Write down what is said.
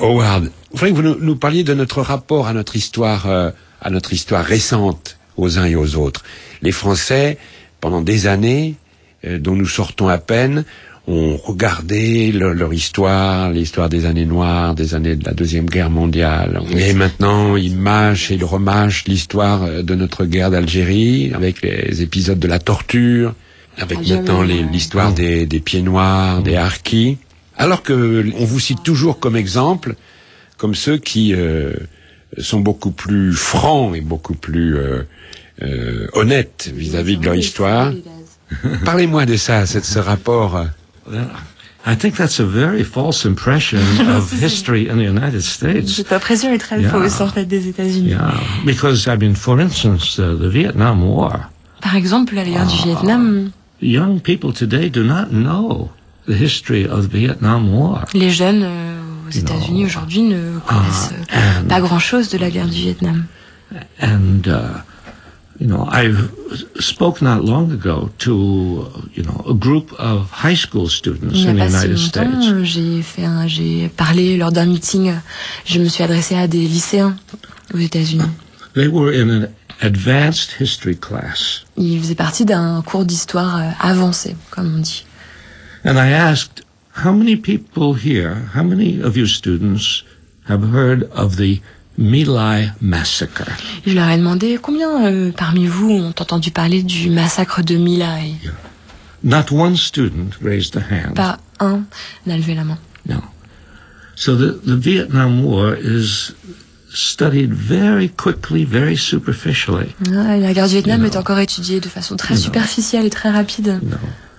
Howard, il faudrait que vous nous parliez de notre rapport à notre histoire récente, aux uns et aux autres. Les Français, pendant des années, dont nous sortons à peine, ont regardé leur histoire, l'histoire des années noires, des années de la Deuxième Guerre mondiale. Et maintenant, ils mâchent et ils remâchent l'histoire de notre guerre d'Algérie, avec les épisodes de la torture, avec maintenant l'histoire des pieds noirs, des harkis. Alors que on vous cite toujours comme exemple, comme ceux qui sont beaucoup plus francs et beaucoup plus honnêtes vis-à-vis de leur histoire. Parlez-moi de ça, ce rapport. I think that's a very false impression of history in the United States. Cette impression est très fausse en fait des États-Unis. Yeah, because I mean, for instance, the Vietnam War. Par exemple, la guerre du Vietnam. Young people today do not know the history of the Vietnam War. Les jeunes aux États-Unis aujourd'hui ne connaissent pas grand-chose de la guerre du Vietnam. And I spoke not long ago to a group of high school students in the United States. J'ai parlé lors d'un meeting. Je me suis adressée à des lycéens aux États-Unis. They were in an advanced history class. Ils faisaient partie d'un cours d'histoire avancé, comme on dit. And I asked, how many of you students have heard of the My Lai massacre? Je leur ai demandé combien parmi vous ont entendu parler du massacre de My Lai. Not one student raised a hand. Pas un n'a levé la main. No. So the Vietnam War is studied very quickly, very superficially. La guerre du Vietnam est encore étudiée de façon très superficielle et très rapide. No.